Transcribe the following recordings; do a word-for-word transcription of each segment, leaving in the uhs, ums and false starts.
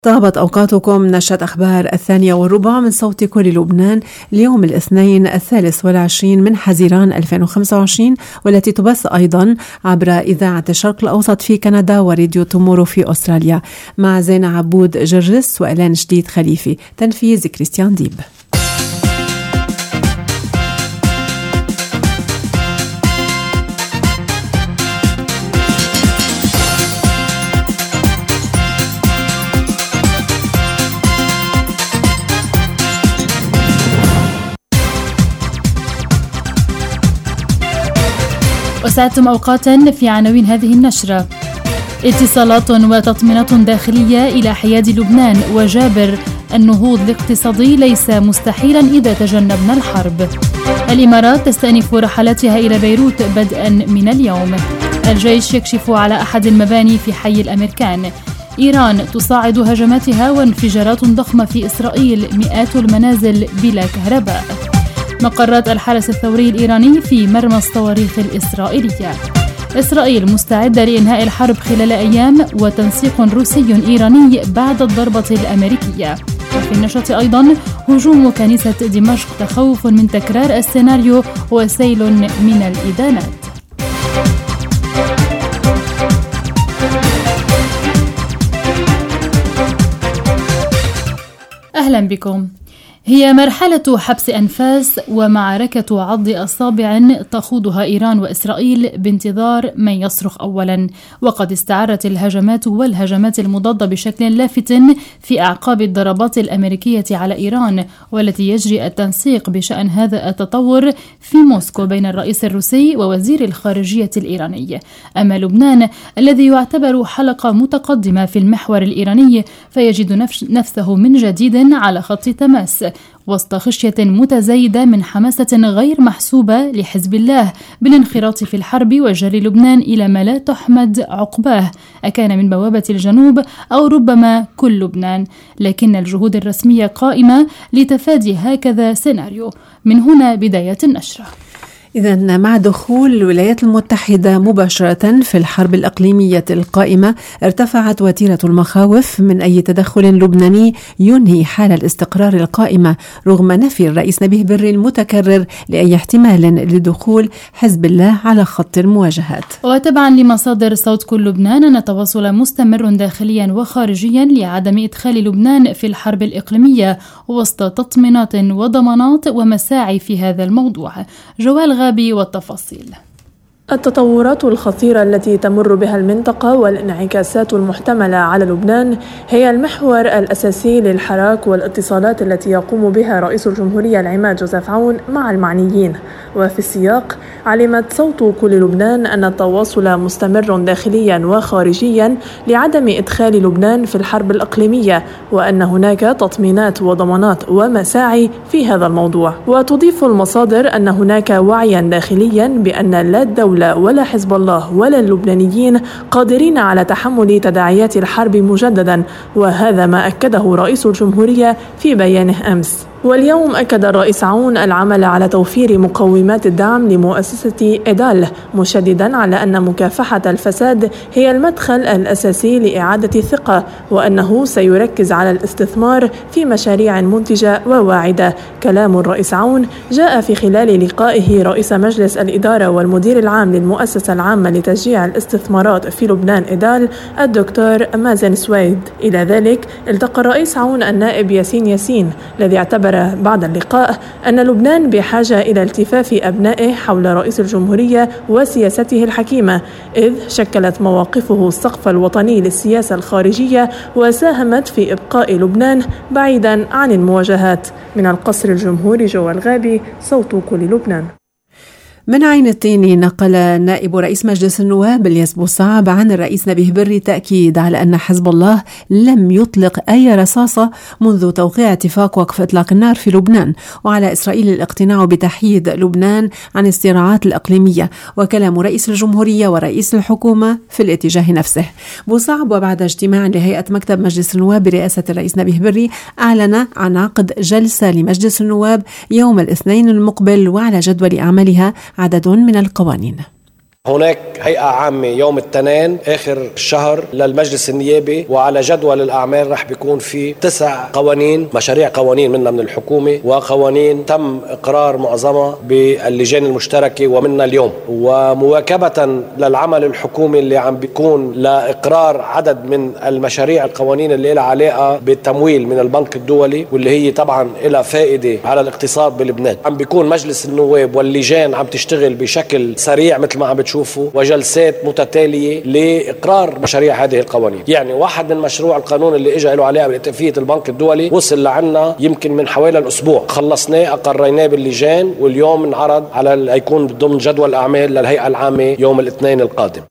طابت أوقاتكم. نشرة أخبار الثانية والربع من صوت كل لبنان اليوم الاثنين الثالث والعشرين من حزيران ألفين وخمسة وعشرين، والتي تبث أيضا عبر إذاعة الشرق الأوسط في كندا وراديو تومورو في أستراليا، مع زينة عبود جرجس وإلان جديد خليفي. تنفيذ كريستيان ديب. وسعتم أوقاتا في عناوين هذه النشرة. اتصالات وتطمينات داخلية إلى حياد لبنان، وجابر النهوض الاقتصادي ليس مستحيلا إذا تجنبنا الحرب. الإمارات تستأنف رحلاتها إلى بيروت بدءا من اليوم. الجيش يكشف على أحد المباني في حي الأمريكان. إيران تصاعد هجماتها وانفجارات ضخمة في إسرائيل، مئات المنازل بلا كهرباء. مقرات الحرس الثوري الإيراني في مرمى الصواريخ الإسرائيلية. إسرائيل مستعدة لإنهاء الحرب خلال أيام، وتنسيق روسي إيراني بعد الضربة الأمريكية. وفي النشرة أيضا هجوم كنيسة دمشق، تخوف من تكرار السيناريو وسيل من الإدانات. أهلا بكم. هي مرحلة حبس أنفاس ومعركة عض أصابع تخوضها إيران وإسرائيل بانتظار من يصرخ أولا، وقد استعرت الهجمات والهجمات المضادة بشكل لافت في أعقاب الضربات الأمريكية على إيران، والتي يجري التنسيق بشأن هذا التطور في موسكو بين الرئيس الروسي ووزير الخارجية الإيراني. أما لبنان الذي يعتبر حلقة متقدمة في المحور الإيراني فيجد نفسه من جديد على خط تماس وسط خشية متزايدة من حماسة غير محسوبة لحزب الله بالانخراط في الحرب وجري لبنان إلى ما لا تحمد عقباه، أكان من بوابة الجنوب أو ربما كل لبنان، لكن الجهود الرسمية قائمة لتفادي هكذا سيناريو. من هنا بداية النشرة. إذن مع دخول الولايات المتحدة مباشرة في الحرب الإقليمية القائمة، ارتفعت وتيرة المخاوف من أي تدخل لبناني ينهي حال الاستقرار القائمة، رغم نفي الرئيس نبيه بري المتكرر لأي احتمال لدخول حزب الله على خط المواجهات. وتبعا لمصادر صوت كل لبنان أن التواصل مستمر داخليا وخارجيا لعدم إدخال لبنان في الحرب الإقليمية، وسط تطمينات وضمانات ومساعي في هذا الموضوع. جوال غابي والتفاصيل. التطورات الخطيرة التي تمر بها المنطقة والانعكاسات المحتملة على لبنان هي المحور الأساسي للحراك والاتصالات التي يقوم بها رئيس الجمهورية العماد جوزيف عون مع المعنيين. وفي السياق علمت صوت كل لبنان أن التواصل مستمر داخليا وخارجيا لعدم إدخال لبنان في الحرب الإقليمية، وأن هناك تطمينات وضمانات ومساعي في هذا الموضوع. وتضيف المصادر أن هناك وعيا داخليا بأن لا الدولة ولا حزب الله ولا اللبنانيين قادرين على تحمل تداعيات الحرب مجددا، وهذا ما أكده رئيس الجمهورية في بيانه أمس. واليوم أكد الرئيس عون العمل على توفير مقومات الدعم لمؤسسة إدال، مشددا على أن مكافحة الفساد هي المدخل الأساسي لإعادة الثقة، وأنه سيركز على الاستثمار في مشاريع منتجة وواعدة. كلام الرئيس عون جاء في خلال لقائه رئيس مجلس الإدارة والمدير العام للمؤسسة العامة لتشجيع الاستثمارات في لبنان إدال الدكتور مازن سويد. إلى ذلك التقى الرئيس عون النائب ياسين ياسين، الذي اعتبر بعد اللقاء أن لبنان بحاجة إلى التفاف أبنائه حول رئيس الجمهورية وسياسته الحكيمة، إذ شكلت مواقفه السقف الوطني للسياسة الخارجية وساهمت في إبقاء لبنان بعيدا عن المواجهات. من القصر الجمهوري جوال غابي، صوت كل لبنان. من عين التين نقل نائب رئيس مجلس النواب الياس بوصعب عن الرئيس نبيه بري تأكيد على أن حزب الله لم يطلق أي رصاصة منذ توقيع اتفاق وقف إطلاق النار في لبنان، وعلى إسرائيل الاقتناع بتحييد لبنان عن الصراعات الإقليمية. وكلام رئيس الجمهورية ورئيس الحكومة في الاتجاه نفسه. بوصعب وبعد اجتماع لهيئة مكتب مجلس النواب برئاسة الرئيس نبيه بري أعلن عن عقد جلسة لمجلس النواب يوم الاثنين المقبل، وعلى جدول أعمالها عدد من القوانين. هناك هيئة عامة يوم الاثنين آخر الشهر للمجلس النيابي، وعلى جدول الأعمال رح بيكون في تسع قوانين، مشاريع قوانين منها من الحكومة، وقوانين تم إقرار معظمها باللجان المشتركة ومنها اليوم. ومواكبة للعمل الحكومي اللي عم بيكون لإقرار عدد من المشاريع القوانين اللي لها علاقة بالتمويل من البنك الدولي، واللي هي طبعا لها فائدة على الاقتصاد بلبنان، عم بيكون مجلس النواب واللجان عم تشتغل بشكل سريع مثل ما عم بتشوفوا، وجلسات متتالية لإقرار مشاريع هذه القوانين. يعني واحد من مشروع القانون اللي اجى له علاقة باتفاقية البنك الدولي وصل لعنا يمكن من حوالي الأسبوع، خلصناه أقريناه باللجان، واليوم انعرض على يكون ضمن جدول أعمال للهيئة العامة يوم الاثنين القادم.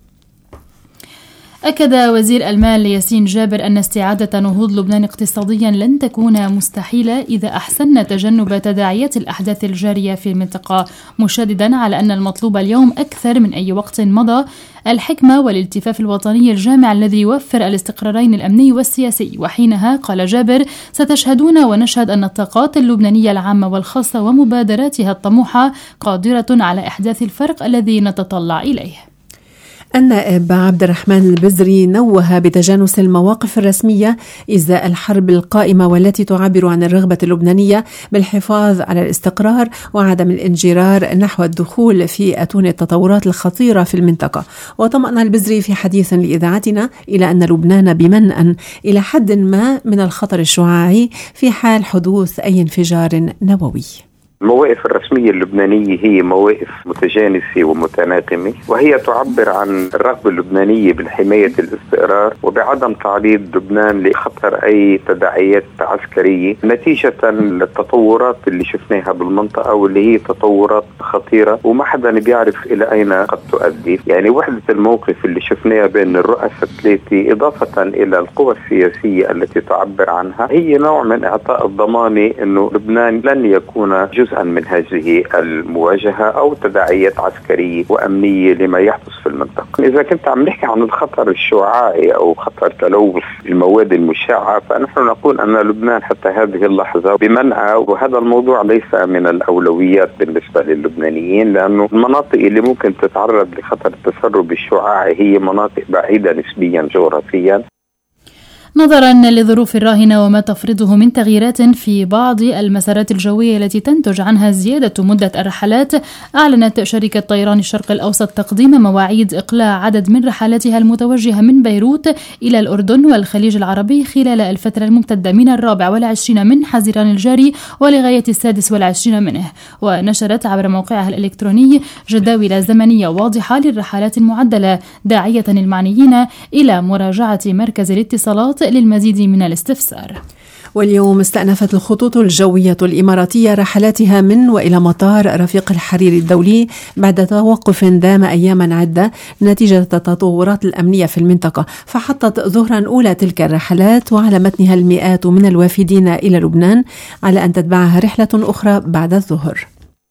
أكد وزير المال ياسين جابر أن استعادة نهوض لبنان اقتصاديا لن تكون مستحيلة إذا أحسننا تجنب تداعيات الأحداث الجارية في المنطقة، مشددا على أن المطلوب اليوم أكثر من أي وقت مضى الحكمة والالتفاف الوطني الجامع الذي يوفر الاستقرارين الأمني والسياسي. وحينها قال جابر: ستشهدون ونشهد أن الطاقات اللبنانية العامة والخاصة ومبادراتها الطموحة قادرة على إحداث الفرق الذي نتطلع إليه. النائب عبد الرحمن البزري نوه بتجانس المواقف الرسمية إزاء الحرب القائمة والتي تعبر عن الرغبة اللبنانية بالحفاظ على الاستقرار وعدم الانجرار نحو الدخول في أتون التطورات الخطيرة في المنطقة. وطمأن البزري في حديث لإذاعتنا إلى أن لبنان بمنأى إلى حد ما من الخطر الشعاعي في حال حدوث أي انفجار نووي. المواقف الرسمية اللبنانية هي مواقف متجانسة ومتناغمة، وهي تعبر عن الرغبة اللبنانية بالحماية الاستقرار وبعدم تعريض لبنان لخطر أي تداعيات عسكرية نتيجة للتطورات اللي شفناها بالمنطقة، واللي هي تطورات خطيرة وما حدا بيعرف إلى أين قد تؤدي. يعني وحدة الموقف اللي شفناها بين الرؤساء الثلاثة إضافة إلى القوى السياسية التي تعبر عنها هي نوع من إعطاء الضمان أنه لبنان لن يكون جزء من هذه المواجهة أو تداعيات عسكرية وأمنية لما يحدث في المنطقة. إذا كنت عم نحكي عن الخطر الشعاعي أو خطر تلوث المواد المشعة، فنحن نقول أن لبنان حتى هذه اللحظة بمنأى، وهذا الموضوع ليس من الأولويات بالنسبة للبنانيين، لأنه المناطق اللي ممكن تتعرض لخطر التسرب الشعاعي هي مناطق بعيدة نسبيا جغرافيا. نظرا للظروف الراهنة وما تفرضه من تغييرات في بعض المسارات الجوية التي تنتج عنها زيادة مدة الرحلات، أعلنت شركة طيران الشرق الأوسط تقديم مواعيد إقلاع عدد من رحلاتها المتوجهة من بيروت إلى الأردن والخليج العربي خلال الفترة الممتدة من الرابع والعشرين من حزيران الجاري ولغاية السادس والعشرين منه. ونشرت عبر موقعها الإلكتروني جداول زمنية واضحة للرحلات المعدلة، داعية المعنيين إلى مراجعة مركز الاتصالات للمزيد من الاستفسار. واليوم استأنفت الخطوط الجوية الإماراتية رحلاتها من وإلى مطار رفيق الحريري الدولي بعد توقف دام أياما عدة نتيجة التطورات الأمنية في المنطقة، فحطت ظهرا أولى تلك الرحلات وعلى متنها المئات من الوافدين إلى لبنان، على أن تتبعها رحلة أخرى بعد الظهر.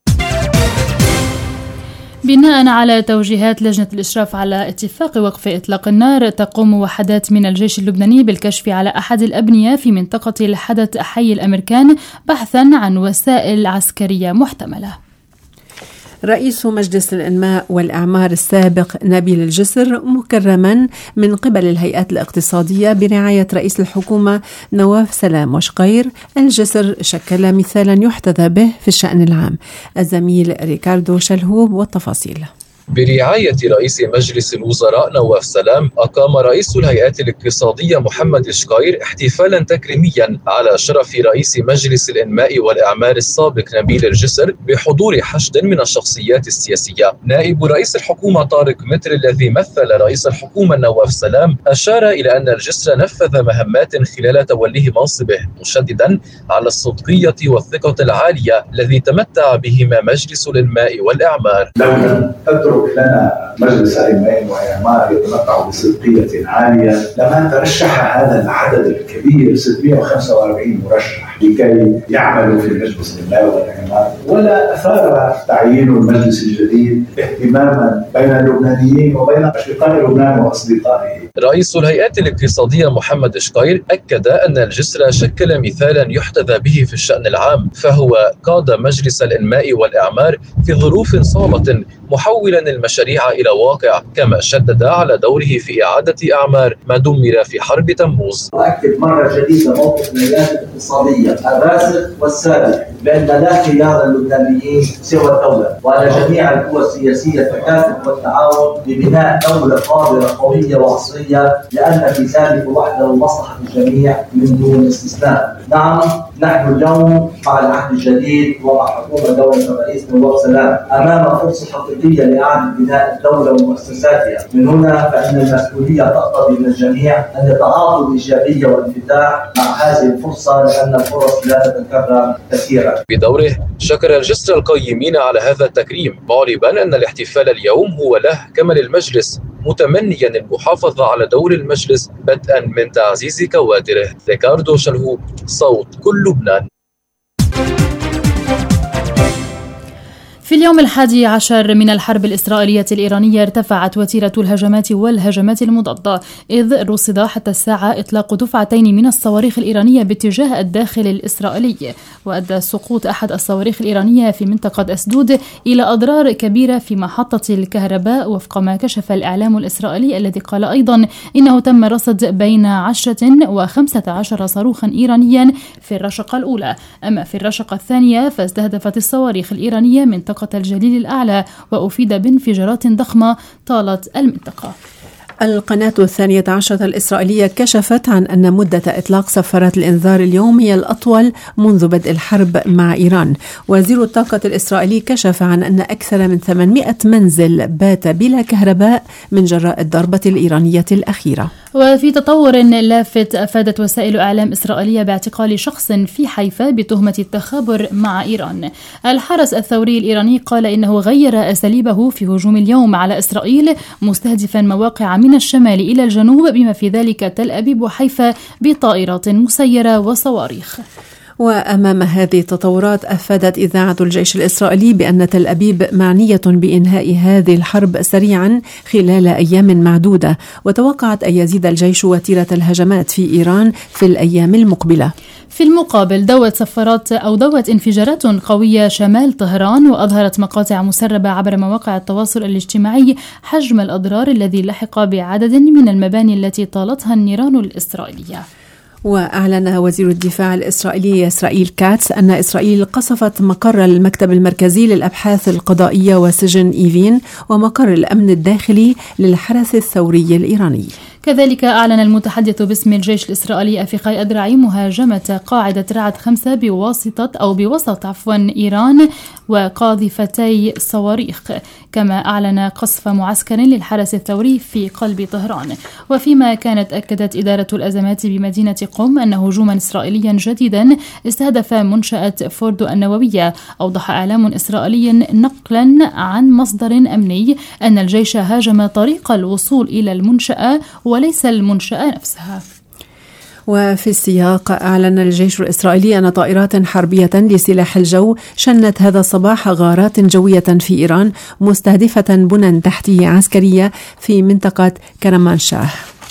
بناء على توجيهات لجنة الإشراف على اتفاق وقف إطلاق النار، تقوم وحدات من الجيش اللبناني بالكشف على أحد الأبنية في منطقة الحدث حي الأمريكان بحثا عن وسائل عسكرية محتملة. رئيس مجلس الإنماء والإعمار السابق نبيل الجسر مكرما من قبل الهيئات الاقتصادية برعاية رئيس الحكومة نواف سلام وشقير. الجسر شكل مثالا يحتذى به في الشأن العام. الزميل ريكاردو شلهوب والتفاصيل. برعاية رئيس مجلس الوزراء نواف سلام، أقام رئيس الهيئات الاقتصادية محمد شقير احتفالا تكريميا على شرف رئيس مجلس الإنماء والإعمار السابق نبيل الجسر بحضور حشد من الشخصيات السياسية. نائب رئيس الحكومة طارق متر الذي مثل رئيس الحكومة نواف سلام أشار إلى أن الجسر نفذ مهمات خلال توليه منصبه، مشددا على الصدقية والثقة العالية الذي تمتع بهما مجلس الإنماء والإعمار. لنا مجلس الإنماء والإعمار يتمتع بصدقية عالية لما ترشح هذا العدد الكبير ستمائة وخمسة وأربعين مرشح لكي يعملوا في مجلس الإنماء والإعمار، ولا أثار تعيين المجلس الجديد اهتماما بين اللبنانيين وبين أشقاء لبنان وأصدقائه. رئيس الهيئات الاقتصادية محمد شقير أكد أن الجسر شكل مثالا يحتذى به في الشأن العام، فهو قاد مجلس الإنماء والإعمار في ظروف صعبة، محولا المشاريع إلى واقع، كما شدد على دوره في إعادة أعمار ما دمر في حرب تموز. أؤكد مرة جديدة موقف الولايات الاقتصادية الراسخ والثابت بأن لا خيار للبنانيين سوى الدولة، وعلى جميع القوى السياسية التكاتف والتعاون لبناء دولة قادرة قوية وعصرية، لأن في ذلك وحده مصلحة الجميع من دون استثناء. نعم، نحن اليوم مع العهد الجديد ومع حكومة دولة الرئيس نواف سلام أمام فرصة حقيقية لإعادة بناء الدولة ومؤسساتها. من هنا فإن المسؤولية تقتضي من الجميع أن يتعاطوا الإيجابية والانفتاح مع هذه الفرصة، لأن الفرص لا تتكرر كثيرا. بدوره شكر الجسر القيمين على هذا التكريم، معربا أن الاحتفال اليوم هو له كما للمجلس، متمنيا المحافظة على دور المجلس بدءا من تعزيز كوادره. ريكاردو شلهوب، صوت كل لبنان. في اليوم الحادي عشر من الحرب الإسرائيلية الإيرانية ارتفعت وتيرة الهجمات والهجمات المضادة، إذ رصد حتى الساعة إطلاق دفعتين من الصواريخ الإيرانية باتجاه الداخل الإسرائيلي، وأدى سقوط أحد الصواريخ الإيرانية في منطقة أسدود إلى أضرار كبيرة في محطة الكهرباء، وفق ما كشف الإعلام الإسرائيلي الذي قال أيضا إنه تم رصد بين عشرة وخمسة عشر صاروخا إيرانيا في الرشقة الأولى. أما في الرشقة الثانية فاستهدفت الصواريخ الإيرانية منطقة الجليل الأعلى، وأفيد بانفجارات ضخمة طالت المنطقة. القناة الثانية عشرة الإسرائيلية كشفت عن أن مدة إطلاق صفارات الإنذار اليوم هي الأطول منذ بدء الحرب مع إيران. وزير الطاقة الإسرائيلي كشف عن أن أكثر من ثمانمائة منزل بات بلا كهرباء من جراء الضربة الإيرانية الأخيرة. وفي تطور لافت، أفادت وسائل إعلام إسرائيلية باعتقال شخص في حيفا بتهمة التخابر مع إيران. الحرس الثوري الإيراني قال إنه غير أساليبه في هجوم اليوم على إسرائيل، مستهدفا مواقع من الشمال إلى الجنوب بما في ذلك تل أبيب وحيفا بطائرات مسيرة وصواريخ. وأمام هذه التطورات أفادت إذاعة الجيش الإسرائيلي بأن تل أبيب معنية بإنهاء هذه الحرب سريعا خلال أيام معدودة، وتوقعت أن يزيد الجيش وتيرة الهجمات في إيران في الأيام المقبلة. في المقابل دوت سفارات أو دوت انفجارات قوية شمال طهران، وأظهرت مقاطع مسربة عبر مواقع التواصل الاجتماعي حجم الأضرار الذي لحق بعدد من المباني التي طالتها النيران الإسرائيلية. وأعلن وزير الدفاع الإسرائيلي إسرائيل كاتس أن إسرائيل قصفت مقر المكتب المركزي للأبحاث القضائية وسجن إيفين ومقر الأمن الداخلي للحرس الثوري الإيراني. كذلك أعلن المتحدث باسم الجيش الإسرائيلي أفيقاي أدرعي مهاجمة قاعدة رعد خمسة بواسطة أو بوسط عفوا إيران وقاذفتي صواريخ، كما أعلن قصف معسكر للحرس الثوري في قلب طهران. وفيما كانت أكدت إدارة الأزمات بمدينة قم أن هجوما إسرائيليا جديدا استهدف منشأة فوردو النووية. أوضح إعلام إسرائيلي نقلا عن مصدر أمني أن الجيش هاجم طريق الوصول إلى المنشأة وليس المنشأة نفسها. وفي السياق أعلن الجيش الإسرائيلي أن طائرات حربية لسلاح الجو شنت هذا الصباح غارات جوية في إيران مستهدفة بنى تحتية عسكرية في منطقة كرمانشاه.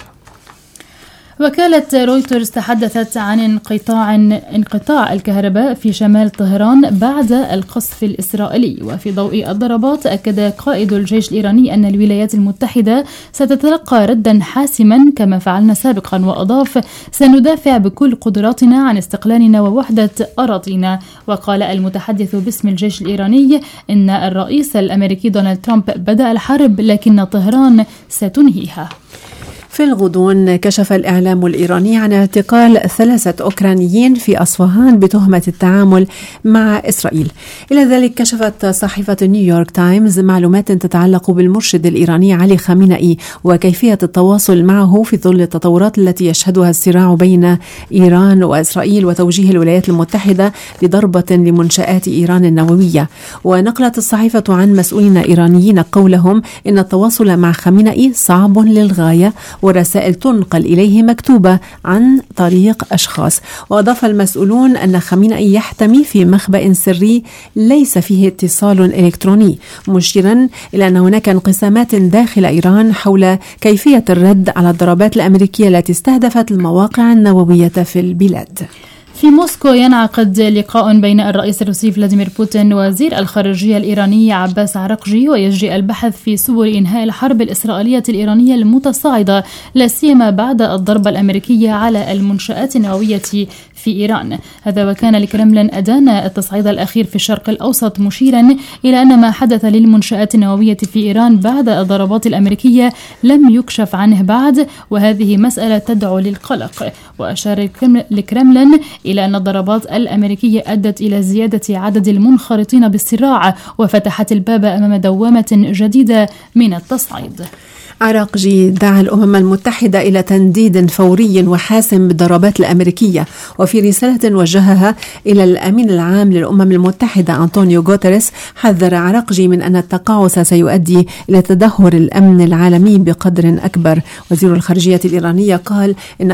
وكالة رويترز تحدثت عن انقطاع انقطاع الكهرباء في شمال طهران بعد القصف الإسرائيلي. وفي ضوء الضربات أكد قائد الجيش الإيراني أن الولايات المتحدة ستتلقى ردا حاسما كما فعلنا سابقا، وأضاف: سندافع بكل قدراتنا عن استقلالنا ووحدة أراضينا. وقال المتحدث باسم الجيش الإيراني إن الرئيس الأمريكي دونالد ترامب بدأ الحرب لكن طهران ستنهيها. في الغضون كشف الإعلام الإيراني عن اعتقال ثلاثة أوكرانيين في أصفهان بتهمة التعامل مع إسرائيل. إلى ذلك كشفت صحيفة نيويورك تايمز معلومات تتعلق بالمرشد الإيراني علي خامنئي وكيفية التواصل معه في ظل التطورات التي يشهدها الصراع بين إيران وإسرائيل وتوجيه الولايات المتحدة لضربة لمنشآت إيران النووية. ونقلت الصحيفة عن مسؤولين إيرانيين قولهم إن التواصل مع خامنئي صعب للغاية، ورسائل تنقل إليه مكتوبة عن طريق أشخاص. وأضاف المسؤولون أن خامنئي يحتمي في مخبأ سري ليس فيه اتصال إلكتروني، مشيرا إلى أن هناك انقسامات داخل إيران حول كيفية الرد على الضربات الأمريكية التي استهدفت المواقع النووية في البلاد. في موسكو ينعقد لقاء بين الرئيس الروسي فلاديمير بوتين ووزير الخارجية الإيراني عباس عراقجي، ويجري البحث في سبل إنهاء الحرب الإسرائيلية الإيرانية المتصاعدة، لا سيما بعد الضربة الأمريكية على المنشآت النووية في إيران. هذا وكان الكرملين أدان التصعيد الأخير في الشرق الأوسط، مشيرا إلى أن ما حدث للمنشآت النووية في إيران بعد الضربات الأمريكية لم يكشف عنه بعد، وهذه مسألة تدعو للقلق. وأشار الكرملين إلى أن الضربات الأمريكية أدت إلى زيادة عدد المنخرطين بالصراع وفتحت الباب أمام دوامة جديدة من التصعيد. عراقجي دعا الأمم المتحدة إلى تنديد فوري وحاسم بالضربات الأمريكية، وفي رسالة وجهها إلى الأمين العام للأمم المتحدة أنطونيو غوتيريس حذر عراقجي من أن التقاعس سيؤدي إلى تدهور الأمن العالمي بقدر أكبر. وزير الخارجية الإيرانية قال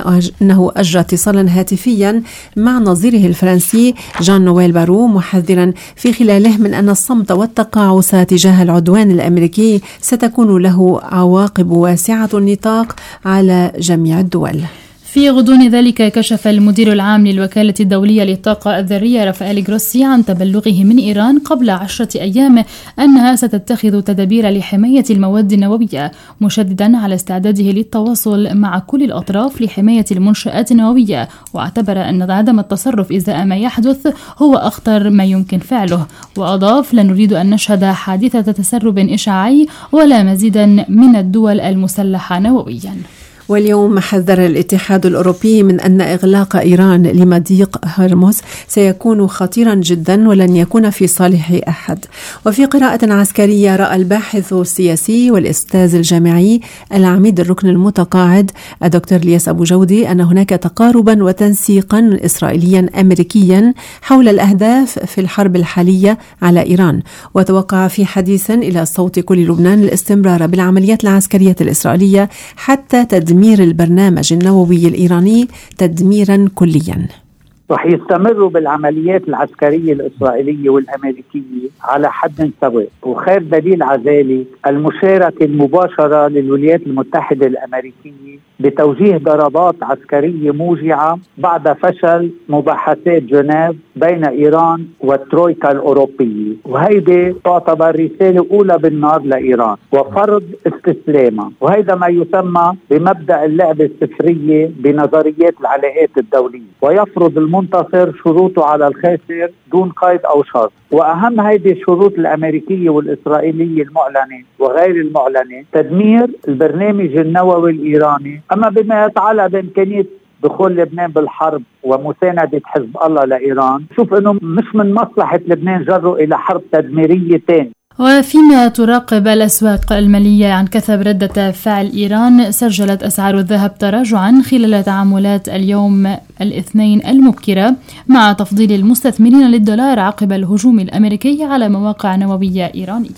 إنه أجرى اتصالا هاتفيا مع نظيره الفرنسي جان نويل بارو، محذرا في خلاله من أن الصمت والتقاعس تجاه العدوان الأمريكي ستكون له عواقب واسعة النطاق على جميع الدول. في غضون ذلك كشف المدير العام للوكالة الدولية للطاقة الذرية رافائيل جروسي عن تبلغه من إيران قبل عشرة أيام أنها ستتخذ تدابير لحماية المواد النووية، مشددا على استعداده للتواصل مع كل الأطراف لحماية المنشآت النووية، واعتبر أن عدم التصرف إزاء ما يحدث هو أخطر ما يمكن فعله. وأضاف: لا نريد أن نشهد حادثة تسرب إشعاعي ولا مزيدا من الدول المسلحة نوويا. واليوم حذر الاتحاد الأوروبي من أن إغلاق إيران لمضيق هرمز سيكون خطيرا جدا ولن يكون في صالح أحد. وفي قراءة عسكرية رأى الباحث السياسي والأستاذ الجامعي العميد الركن المتقاعد الدكتور الياس أبو جودي أن هناك تقاربا وتنسيقا إسرائيليا أمريكيا حول الأهداف في الحرب الحالية على إيران. وتوقع في حديث إلى صوت كل لبنان الاستمرار بالعمليات العسكرية الإسرائيلية حتى تدمير تدمير البرنامج النووي الإيراني تدميرا كليا. رح يستمروا بالعمليات العسكرية الإسرائيلية والأمريكية على حد سواء، وخير دليل على ذلك المشاركة المباشرة للولايات المتحدة الأمريكية بتوجيه ضربات عسكرية موجعة بعد فشل مباحثات جنيف بين إيران والترويكا الأوروبية، وهيدي تعتبر رسالة أولى بالنار لإيران وفرض استسلامها، وهيدا ما يسمى بمبدأ اللعبة الصفرية بنظريات العلاقات الدولية، ويفرض المنتصر شروطه على الخاسر دون قيد أو شرط. وأهم هيدي الشروط الأمريكية والإسرائيلية المعلنة وغير المعلنة تدمير البرنامج النووي الإيراني. أما بما يتعلق بإمكانية دخول لبنان بالحرب ومساندة حزب الله لإيران، شوف أنه مش من مصلحة لبنان جروا إلى حرب تدميرية تاني. وفيما تراقب الأسواق المالية عن كثب ردة فعل إيران، سجلت أسعار الذهب تراجعا خلال تعاملات اليوم الاثنين المبكرة، مع تفضيل المستثمرين للدولار عقب الهجوم الأمريكي على مواقع نووية إيرانية.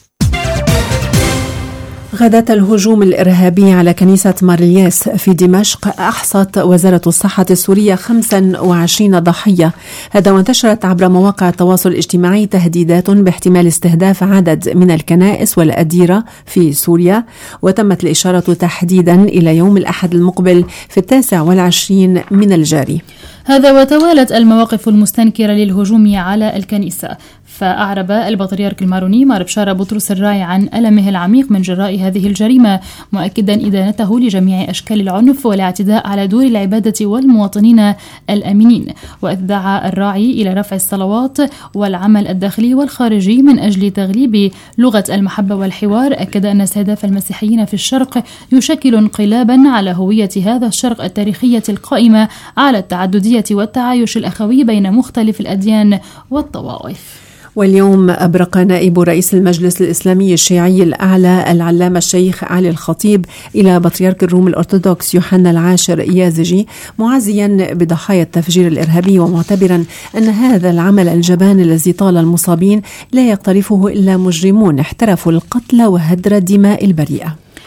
غداة الهجوم الإرهابي على كنيسة مارلياس في دمشق أحصت وزارة الصحة السورية خمسة وعشرين ضحية. هذا وانتشرت عبر مواقع التواصل الاجتماعي تهديدات باحتمال استهداف عدد من الكنائس والأديرة في سوريا، وتمت الإشارة تحديدا إلى يوم الأحد المقبل في التاسع والعشرين من الجاري. هذا وتوالت المواقف المستنكرة للهجوم على الكنيسة، فأعرب البطريرك الماروني مار بشارة بطرس الراعي عن ألمه العميق من جراء هذه الجريمة، مؤكدا إدانته لجميع أشكال العنف والاعتداء على دور العبادة والمواطنين الأمينين. وأدعى الراعي إلى رفع الصلوات والعمل الداخلي والخارجي من أجل تغليب لغة المحبة والحوار. أكد أن استهداف المسيحيين في الشرق يشكل انقلابا على هوية هذا الشرق التاريخية القائمة على التعددية والتعايش الأخوي بين مختلف الأديان والطوائف. واليوم أبرق نائب رئيس المجلس الإسلامي الشيعي الأعلى العلامة الشيخ علي الخطيب إلى بطريرك الروم الأرثوذكس يوحنا العاشر يازجي، معزيا بضحايا التفجير الإرهابي، ومعتبرا أن هذا العمل الجبان الذي طال المصابين لا يقترفه إلا مجرمون احترفوا القتل وهدر الدماء البريئة.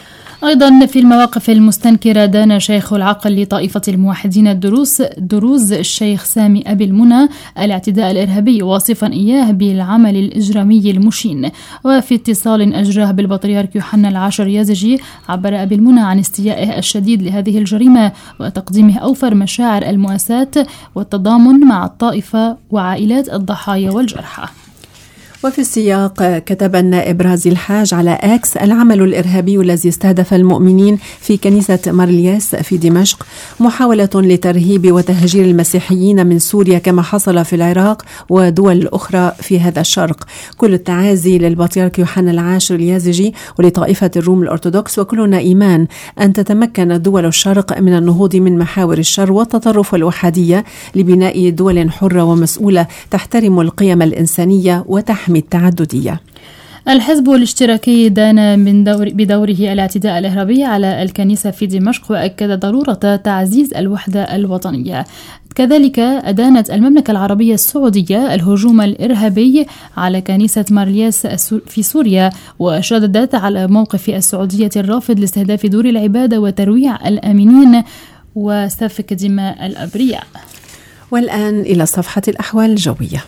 أيضا في المواقف المستنكرة دان شيخ العقل لطائفة الموحدين الدروز دروز الشيخ سامي أبي المنى الاعتداء الإرهابي، واصفا إياه بالعمل الإجرامي المشين. وفي اتصال أجراه بالبطريرك يوحنا العاشر يازجي، عبر أبي المنى عن استيائه الشديد لهذه الجريمة وتقديمه أوفر مشاعر المؤاساة والتضامن مع الطائفة وعائلات الضحايا والجرحى. وفي السياق كتب النائب رازي الحاج على اكس: العمل الارهابي الذي استهدف المؤمنين في كنيسة مارلياس في دمشق محاولة لترهيب وتهجير المسيحيين من سوريا كما حصل في العراق ودول أخرى في هذا الشرق. كل التعازي للبطريرك يوحنا العاشر اليازجي ولطائفة الروم الأرثوذكس، وكلنا إيمان أن تتمكن دول الشرق من النهوض من محاور الشر والتطرف والوحدية لبناء دول حرة ومسؤولة تحترم القيم الإنسانية وتحمي التعددية. الحزب الاشتراكي دان من دور بدوره الاعتداء الإرهابي على الكنيسة في دمشق، وأكد ضرورة تعزيز الوحدة الوطنية. كذلك أدانت المملكة العربية السعودية الهجوم الإرهابي على كنيسة مارلياس في سوريا، وشددت على موقف السعودية الرافض لاستهداف دور العبادة وترويع الآمنين وسفك دماء الأبرياء. والآن إلى صفحة الأحوال الجوية.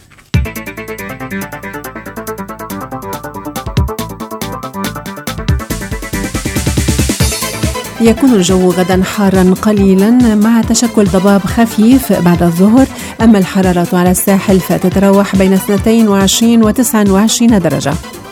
يكون الجو غدا حارا قليلا مع تشكل ضباب خفيف بعد الظهر، أما الحرارة على الساحل فتتراوح بين اثنتين وعشرين وتسعة وعشرين درجة.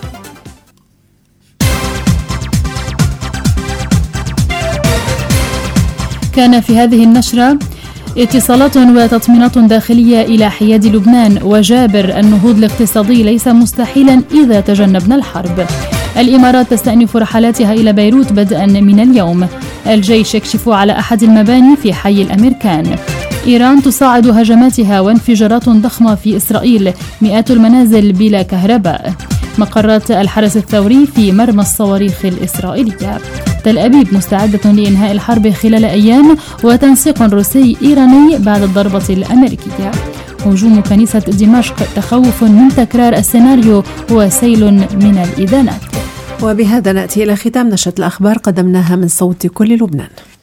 كان في هذه النشرة اتصالات وتطمينات داخلية إلى حياد لبنان، وجابر: النهوض الاقتصادي ليس مستحيلا إذا تجنبنا الحرب. الإمارات تستأنف رحلاتها إلى بيروت بدءا من اليوم. الجيش يكشف على أحد المباني في حي الأمريكان. إيران تصاعد هجماتها وانفجارات ضخمة في إسرائيل، مئات المنازل بلا كهرباء. مقرات الحرس الثوري في مرمى الصواريخ الإسرائيلية. تل أبيب مستعدة لإنهاء الحرب خلال أيام، وتنسيق روسي إيراني بعد الضربة الأمريكية. هجوم كنيسة دمشق، تخوف من تكرار السيناريو وسيل من الإدانات. وبهذا نأتي إلى ختام نشرة الأخبار قدمناها من صوت كل لبنان.